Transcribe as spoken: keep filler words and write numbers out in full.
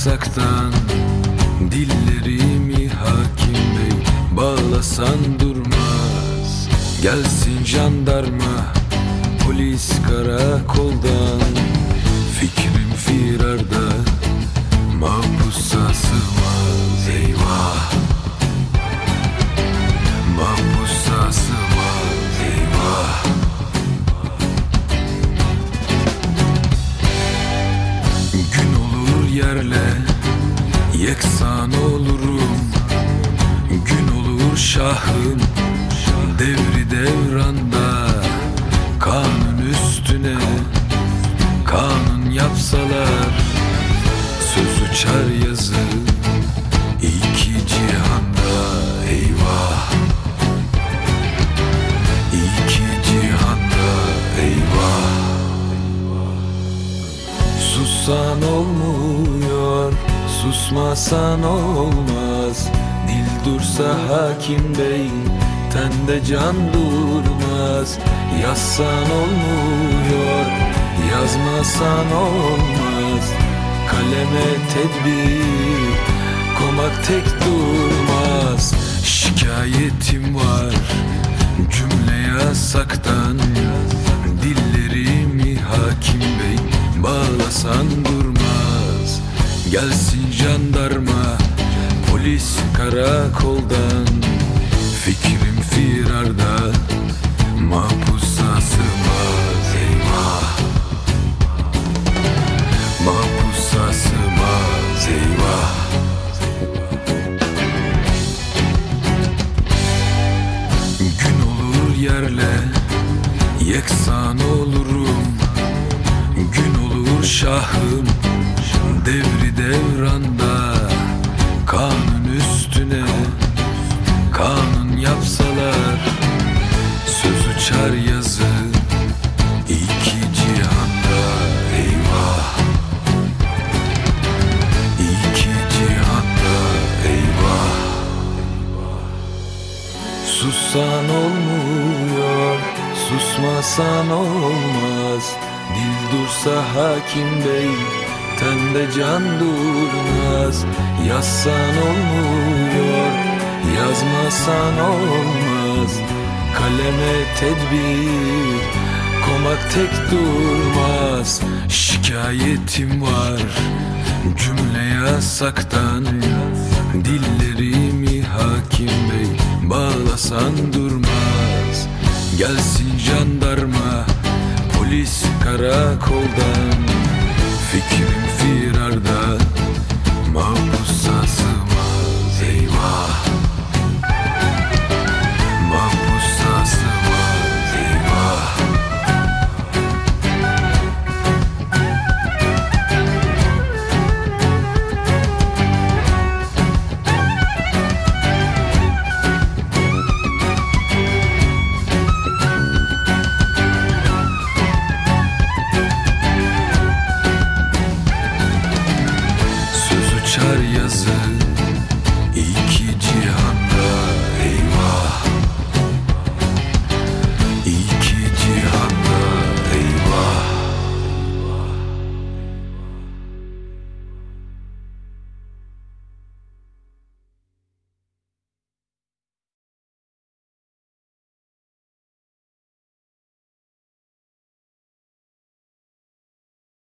yasaktan dillerimi hakim bey, bağlasan durmaz. Gelsin jandarma, polis karakoldan, fikrim firarda, mahpusa sığmaz. Eyvah, mahpusa sığmaz. Eyvah. Gün olur yerle yeksan olurum, gün olur şahım devri devranda. Kanun üstüne kanun yapsalar, söz uçar yazı iki cihanda. Eyvah, iki cihanda. Eyvah. Sussan olmuyor, susmasan olmaz. Dil dursa hakim bey, tende can durmaz. Yazsan olmuyor, yazmasan olmaz. Kaleme tedbir komak tek durmaz. Şikayetim var cümle yasaktan, dillerimi hakim bey, bağlasan durmaz. Gelsin jandarma, polis karakoldan, fikrim firarda, mahpusa sığmaz. Eyvah, mahpusa sığmaz. Eyvah. Gün olur yerle yeksan olurum, gün olur şahım devri devranda. Kanun üstüne kanun yapsalar, söz uçar yazı iki cihanda. Eyvah, iki cihanda. Eyvah. Sussan olmuyor, susmasan olmaz. Dil dursa hakim bey, tende can durmaz. Yazsan olmuyor, yazmasan olmaz. Kaleme tedbir komak tek durmaz. Şikayetim var cümle yasaktan, dillerimi hakim bey, bağlasan durmaz. Gelsin jandarma, polis karakoldan, fikrim firarda,